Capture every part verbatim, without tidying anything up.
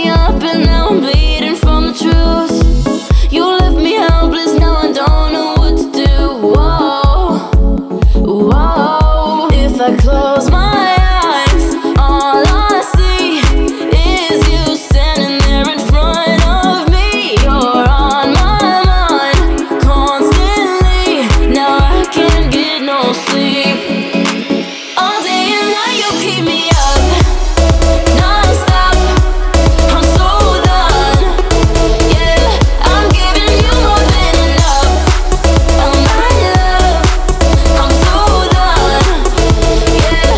me up and now I'm bleeding from the truth. You left me helpless, now I don't know what to do. Whoa, whoa. If I close my eyes, all I see is you standing there in front of me. You're on my mind constantly. Now I can't get no sleep. All day and night you keep me up non-stop. I'm so done. Yeah, I'm giving you more than enough. Oh my love, I'm so done. Yeah.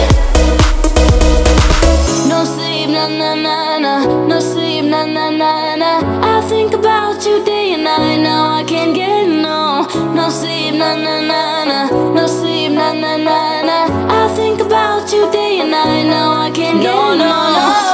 No sleep, na na na na. No sleep, na na na na. I think about you day and night. Now I can't get no. No sleep, na na na na. No sleep, na na na na. I think about you day and night. Now I can't get no, no, no.